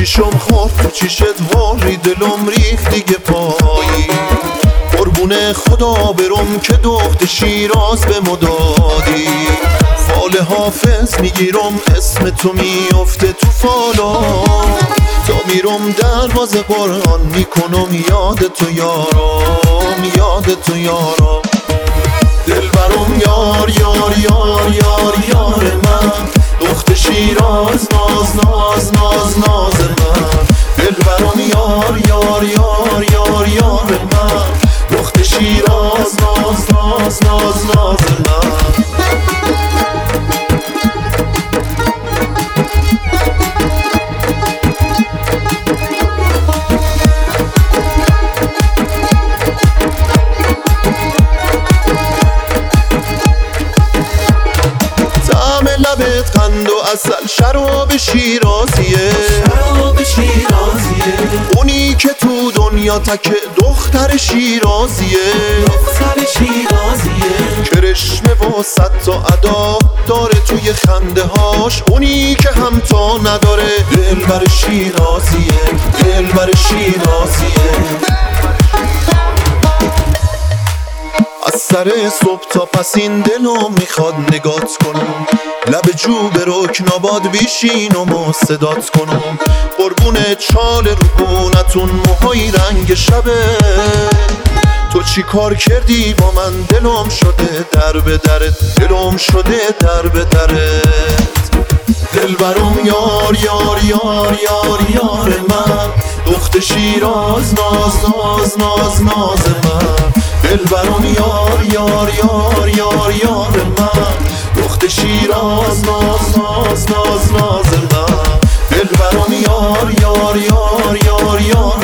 چشم خورد تو چشت واری دلم ریخت دیگه پایی قربون خدا برم که دخت شیراز به مدادی فال حافظ میگیرم اسم تو میفته تو فالا تا میرم دروازه قرآن میکنم یاد تو یارم یاد تو یارم دل برم یار یار یار یار یار من دخت شیراز ناز ناز ناز ناز من دل برم یار یار یار یار یار من دخت شیراز ناز ناز ناز ناز من لبت قند و اصل شراب شیرازیه اونی که تو دنیا تک دختر شیرازیه کرشمه و صد تا ادا داره توی خنده هاش اونی که همتا نداره دلبر شیرازیه دلبر شیرازیه از سر صبح تا پس این دلو میخواد نگات کنم لب جو به رکناباد بیشینم و صدات کنم قربون چال روبونتون موهای رنگ شبه تو چی کار کردی با من دلم شده در به درت دلم شده در به درت دل برم یار یار یار یار یار من دخت شیراز ناز ناز ناز ناز من دل برم یار یار یار یار یار من دخت شیراز ناز ناز ناز ناز من دل برم یار یار یار یار یار